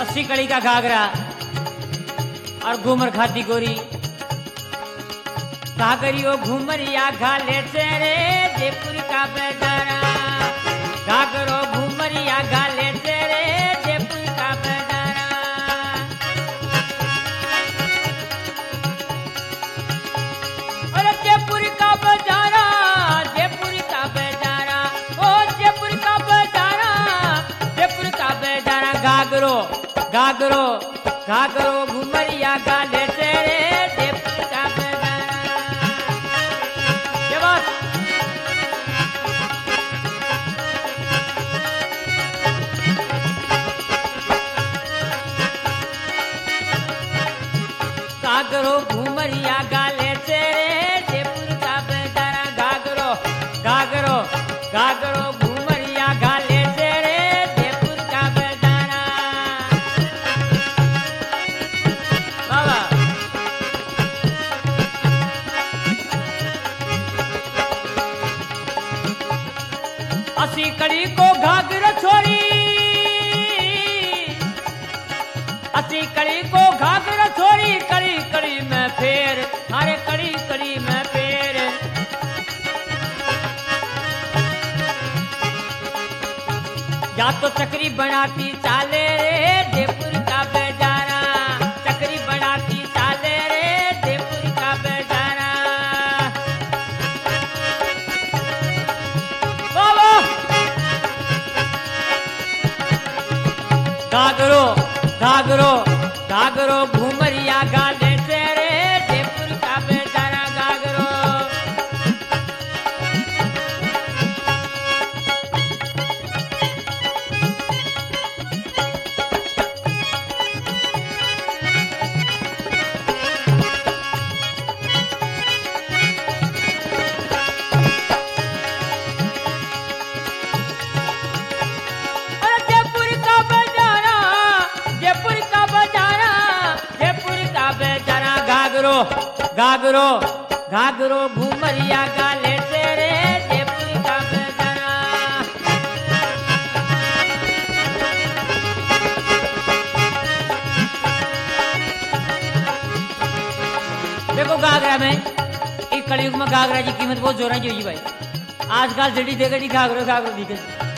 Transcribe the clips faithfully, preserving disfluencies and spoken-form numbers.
अस्सी कड़ी का घाघरा और घूमर खाती गोरी घाघरियो घूमरिया घाले चेरे जयपुर का बेजारा घाघरो घूमरिया घाले चेरे जयपुर का बेजारा अरे जयपुर का बेजारा जयपुर का बेजारा ओ जयपुर का बेजारा जयपुर का बेजारा घाघरो घाघरो घाघरो घूमरिया घाले चेरे जयपुर का घाघरो घूमरिया गाले चेरे जयपुर का बेजारा घाघरो घाघरो घाघरो घूमरिया गाले चेरे जयपुर का बेजारा बाबा असी कड़ी को घाघरा छोरी असी कड़ी को घाघरा छोरी कड़ी कड़ी में फेर अरे कड़ी कड़ी में फेर या तो चक्री बनाती चाले रे जयपुर का बेजारा चक्री बनाती चाले रे जयपुर का बेजारा बाबा घाघरो घाघरो घाघरो घूमरिया गाले चेरे जयपुर का बेजारा घाघरो घाघरो घाघरो घूमरिया गाले चेरे जयपुर का बेजारा देखो घाघरा में एक कलयुग में घाघरा की कीमत बहुत जोर है भाई आजकल जड़ी देगड़ी घाघरो घाघरो दिखे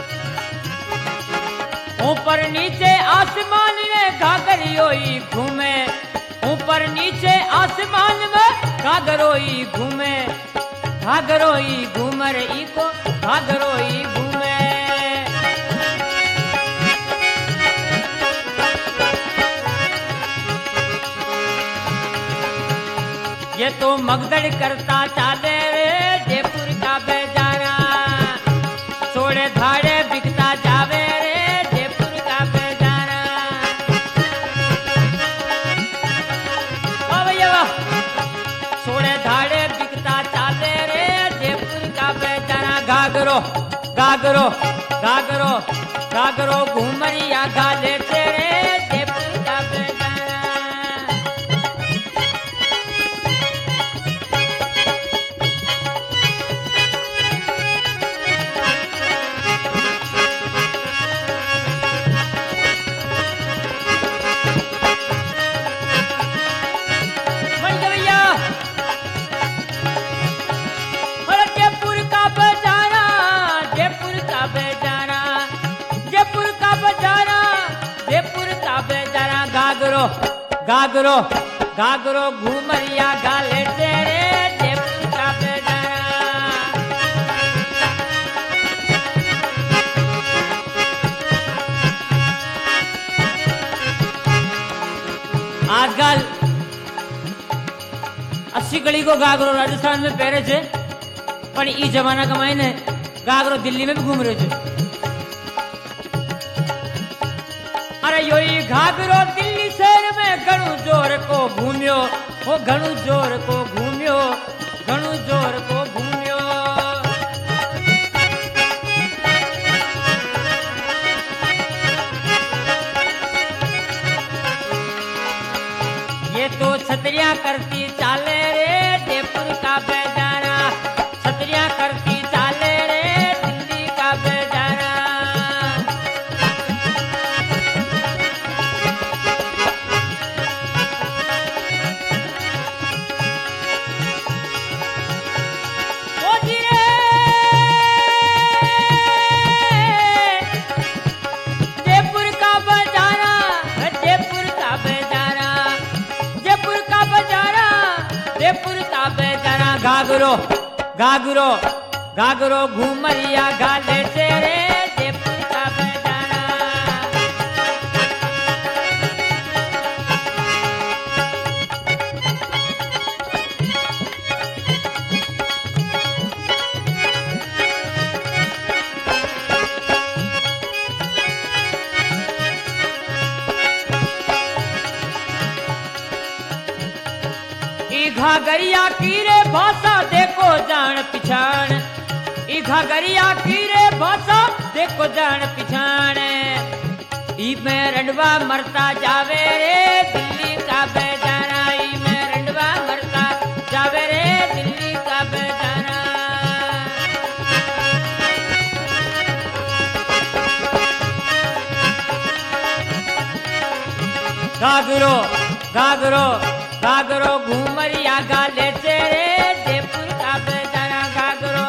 ऊपर नीचे आसमान में घाघरियोई घूमे ऊपर नीचे आसमान में घाघरोई घूमे घाघरोई घूमर ई को घाघरोई घूमे ये तो मगदड़ करता चाले रे जयपुर का बेजारा सोड़े धाड़े बिकता जावे रे जयपुर का बेजारा सोड़े धाड़े बिकता चाले रे जयपुर का बेचारा घाघरो घाघरो घाघरो घाघरो घूमरिया गाले चेरे जयपुर का बेचारा घाघरो घाघरो घाघरो घूमरिया गाले चेरे जयपुर का बेजारा आजकल अस्सी कड़ी को घाघरो राजस्थान में पहरे छे पर ई जमाना का मायने घाघरो दिल्ली में भी घूम रहे थे अरे योई घाघरो दिल्ली शहर में घणु जोर को घूमियो हो घणु जोर को घूमियो घणु जोर को घूमियो ये तो छतरियां करती चाले रे जयपुर का बेजारा छतरियां करती चाले रे दिल्ली का बेजारा घाघरो घाघरो घाघरो घूमरिया गाले से रे जयपुर का बेजारा। ई घाघरिया की रे भाषा देखो जान पिछाण, ई घाघरिया की रे भाषा देखो जान पिछाण। ई में रंडवा मरता जावे रे दिल्ली का बेजारा, ई में रंडवा मरता जावे रे दिल्ली का बेजारा। घाघरो घाघरो घाघरो घूमरिया गाले से रे जयपुर का बेजारा घाघरो।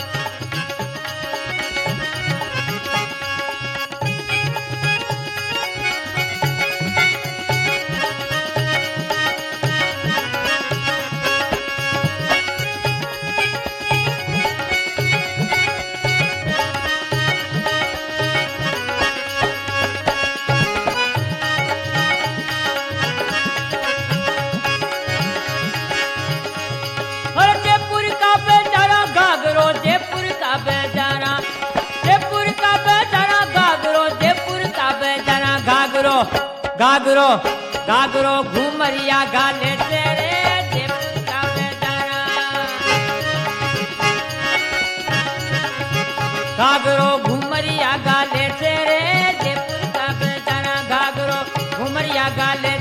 घाघरो घाघरो घूमरिया गाले से रे जयपुर का बेजारा। घाघरो घूमरिया गाले से रे जयपुर का बेजारा घाघरो घूमरिया गाले